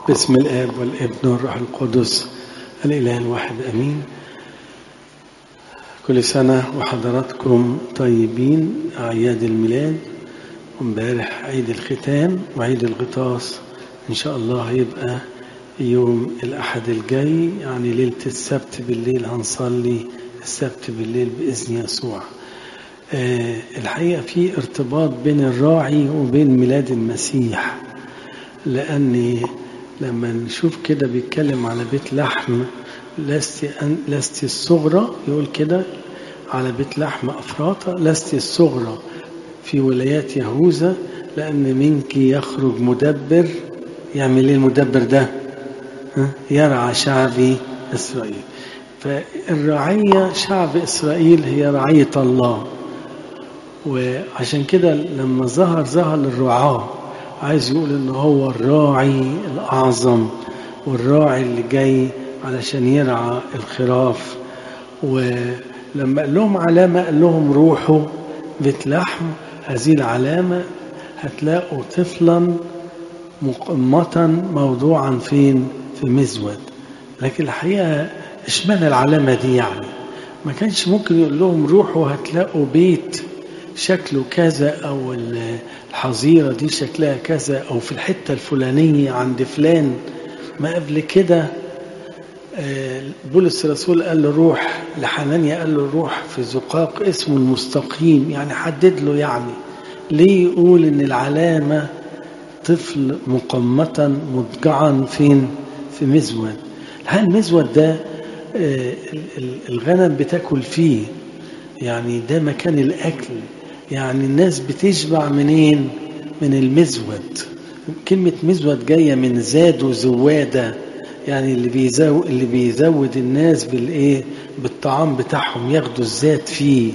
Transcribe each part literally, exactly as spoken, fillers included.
باسم الآب والابن والروح القدس الإله الواحد أمين. كل سنة وحضراتكم طيبين، أعياد الميلاد، وامبارح عيد الختان وعيد الغطاس. إن شاء الله هيبقى يوم الأحد الجاي، يعني ليلة السبت بالليل هنصلي السبت بالليل بإذن يسوع. أه الحقيقة في ارتباط بين الراعي وبين ميلاد المسيح، لأن لما نشوف كده بيتكلم على بيت لحم لست, لست الصغرى، يقول كده على بيت لحم أفراطة لست الصغرى في ولايات يهوذا، لأن منك يخرج مدبر. يعمل ايه المدبر ده؟ يرعى شعبي إسرائيل. فالرعية شعب إسرائيل هي رعية الله، وعشان كده لما ظهر ظهر للرعاة عايز يقول إنه هو الراعي الأعظم والراعي اللي جاي علشان يرعى الخراف. ولما قال لهم علامة قال لهم روحوا بيت لحم، هذه العلامة هتلاقوا طفلا مقمطا موضوعا فين؟ في مزود. لكن الحقيقة اشمعنى العلامة دي؟ يعني ما كانش ممكن يقول لهم روحوا هتلاقوا بيت شكله كذا، أو الحظيرة دي شكلها كذا، أو في الحتة الفلانية عند فلان. ما قبل كده بولس الرسول قال له روح لحنانيا، قال له روح في زقاق اسمه المستقيم، يعني حدد له. يعني ليه يقول إن العلامة طفل مقمطا مضجعا فين؟ في مزود. هل المزود ده الغنم بتاكل فيه؟ يعني ده مكان الأكل، يعني الناس بتشبع منين؟ من المزود. كلمة مزود جاية من زاد وزوادة، يعني اللي بيزود اللي بيزود الناس بالايه؟ بالطعام بتاعهم، ياخدوا الزاد فيه.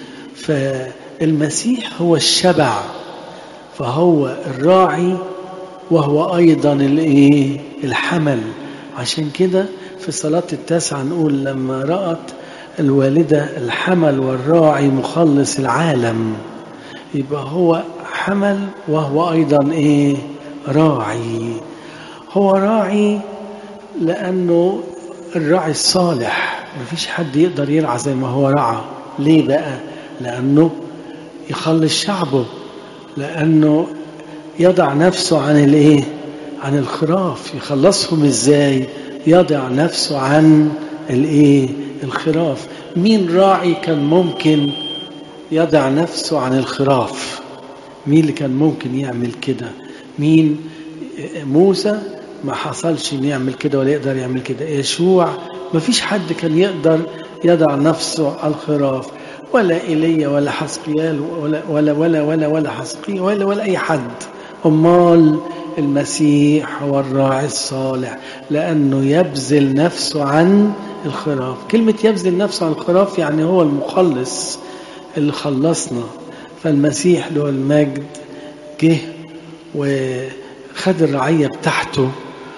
فالمسيح هو الشبع، فهو الراعي وهو ايضا الايه؟ الحمل. عشان كده في صلاة التاسعة نقول لما رأت الوالدة الحمل والراعي مخلص العالم، يبقى هو حمل وهو أيضا إيه؟ راعي. هو راعي لأنه الراعي الصالح، مفيش حد يقدر يرعى زي ما هو رعى. ليه بقى؟ لأنه يخلص شعبه، لأنه يضع نفسه عن الإيه؟ عن الخراف. يخلصهم إزاي؟ يضع نفسه عن الإيه؟ الخراف. مين راعي كان ممكن يضع نفسه عن الخراف؟ مين اللي كان ممكن يعمل كده؟ مين؟ موسى ما حصلش ان يعمل كده ولا يقدر يعمل كده. يشوع ما فيش حد كان يقدر يضع نفسه على الخراف، ولا ايليا ولا حسقيال ولا ولا ولا ولا ولا حسقي ولا ولا اي حد. امال المسيح هو الراعي الصالح، لانه يبذل نفسه عن الخراف. كلمة يبذل نفسه عن الخراف يعني هو المخلص اللي خلصنا. فالمسيح له المجد جه وخد الرعية بتاعته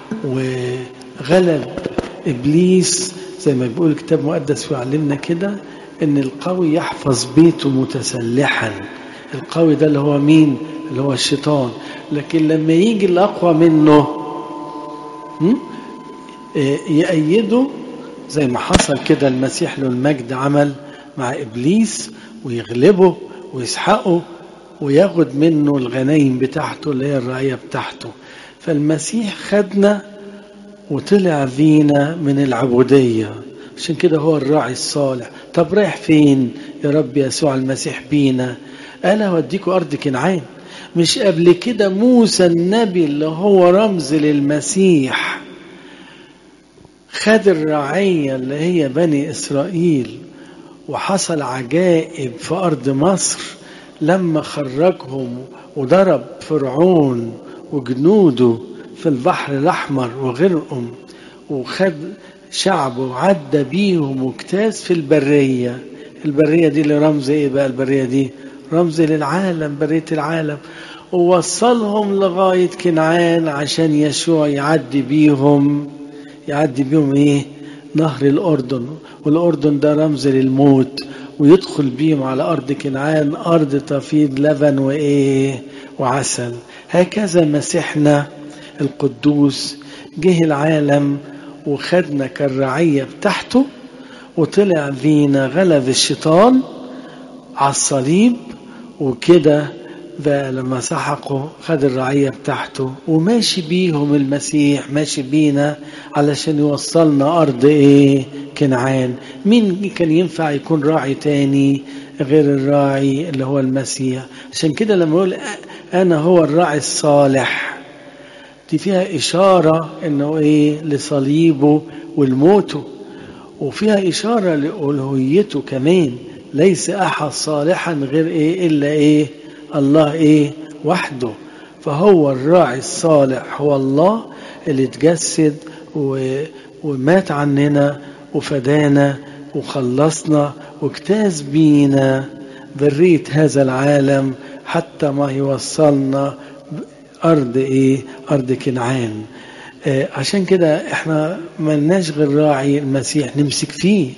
وغلب إبليس، زي ما بيقول الكتاب المقدس ويعلمنا كده إن القوي يحفظ بيته متسلحا. القوي ده اللي هو مين؟ اللي هو الشيطان. لكن لما يجي الأقوى منه يأيده، زي ما حصل كده المسيح له المجد عمل مع إبليس، ويغلبه ويسحقه وياخد منه الغنايم بتاعته اللي هي الرعية بتاعته. فالمسيح خدنا وطلع فينا من العبودية، عشان كده هو الراعي الصالح. طب رايح فين يا رب يسوع المسيح بينا؟ قال هوديكوا أرض كنعان. مش قبل كده موسى النبي اللي هو رمز للمسيح خد الرعية اللي هي بني إسرائيل، وحصل عجائب في أرض مصر لما خرجهم وضرب فرعون وجنوده في البحر الأحمر وغرقهم، وخد شعبه وعدى بيهم واجتاز في البرية. البرية دي اللي رمز ايه بقى؟ البرية دي رمز للعالم، برية العالم. ووصلهم لغاية كنعان عشان يشوع يعدي بيهم يعدي بيهم ايه؟ نهر الأردن. والأردن ده رمز للموت، ويدخل بيهم على أرض كنعان، أرض تفيض لبن وإيه؟ وعسل. هكذا مسيحنا القدوس جه العالم وخدنا كالرعية بتاعته، وطلع فينا غلب الشيطان على الصليب، وكده بقى لما سحقوا خد الرعية بتاعته وماشي بيهم المسيح، ماشي بينا علشان يوصلنا أرض إيه؟ كنعان. مين كان ينفع يكون راعي تاني غير الراعي اللي هو المسيح؟ عشان كده لما يقول أنا هو الراعي الصالح، دي فيها إشارة إنه إيه؟ لصليبه والموته، وفيها إشارة لألوهيته كمان. ليس أحد صالحا غير إيه؟ إلا إيه؟ الله إيه؟ وحده. فهو الراعي الصالح هو الله اللي اتجسد ومات عننا وفدانا وخلصنا واجتاز بينا برية هذا العالم حتى ما يوصلنا أرض إيه؟ أرض كنعان. آه عشان كده إحنا ملناش غير راعي المسيح نمسك فيه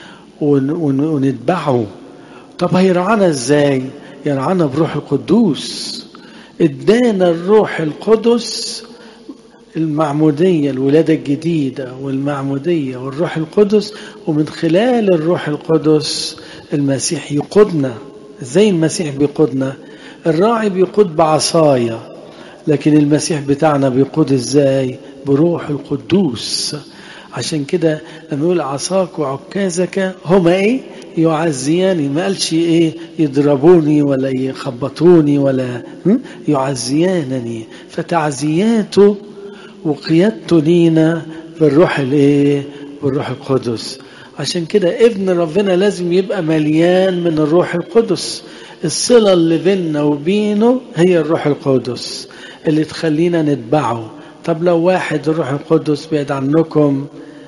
ونتبعه. طب هيرعانا إزاي؟ يرعانا بروح القدوس. ادانا الروح القدس، المعمودية، الولادة الجديدة والمعمودية والروح القدس، ومن خلال الروح القدس المسيح يقودنا. ازاي المسيح بيقودنا؟ الراعي بيقود بعصاية، لكن المسيح بتاعنا بيقود ازاي؟ بروح القدوس. عشان كده لما يقول عصاك وعكازك هما ايه؟ يعزياني. ما قالش ايه؟ يضربوني ولا يخبطوني ولا يعزيانني. فتعزياته وقيادته لينا بالروح الايه؟ بالروح القدس. عشان كده ابن ربنا لازم يبقى مليان من الروح القدس. الصلة اللي بيننا وبينه هي الروح القدس اللي تخلينا نتبعه. طب لو واحد الروح القدس بعد عنكم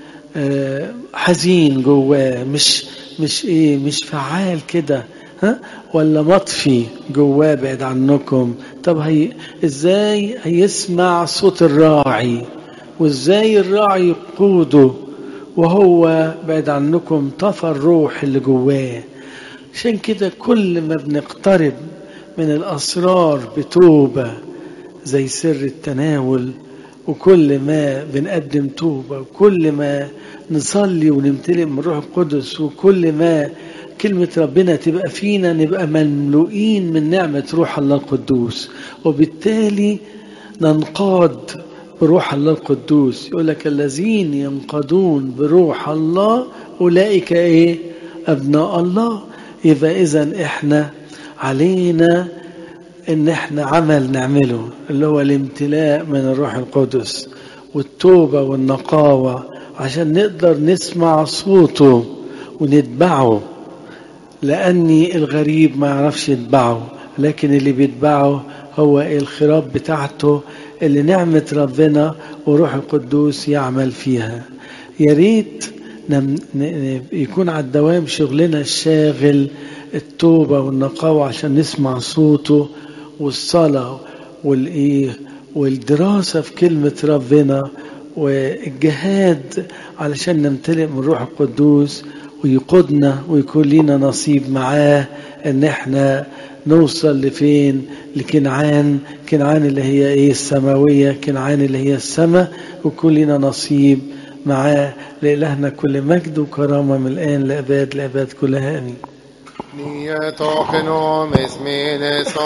حزين جواه، مش مش ايه مش فعال كده، ها، ولا مطفي جواه بعد عنكم، طب هي ازاي هيسمع صوت الراعي؟ وازاي الراعي يقوده وهو بعد عنكم طفى الروح اللي جواه؟ عشان كده كل ما بنقترب من الأسرار بتوبة زي سر التناول، وكل ما بنقدم توبة، وكل ما نصلي ونمتلئ من روح القدس، وكل ما كلمة ربنا تبقى فينا نبقى مملوئين من نعمة روح الله القدوس، وبالتالي ننقاد بروح الله القدوس. يقول لك الذين ينقادون بروح الله أولئك إيه؟ أبناء الله. يبقى إذن إحنا علينا إن إحنا عمل نعمله اللي هو الامتلاء من الروح القدس والتوبة والنقاوة، عشان نقدر نسمع صوته ونتبعه. لأني الغريب ما يعرفش يتبعه، لكن اللي بيتبعه هو الخراب بتاعته اللي نعمة ربنا وروح القدوس يعمل فيها. يا ريت يكون على الدوام شغلنا الشاغل التوبة والنقاوة عشان نسمع صوته، والصلاة والإيه والدراسة في كلمة ربنا، والجهاد علشان نمتلئ من روح القدوس ويقودنا ويكون لنا نصيب معاه، ان احنا نوصل لفين؟ لكنعان. كنعان اللي هي ايه؟ السماوية. كنعان اللي هي السماء، ويكون لنا نصيب معاه. لإلهنا كل مجد وكرامة من الآن لأباد لأباد كلها آمين.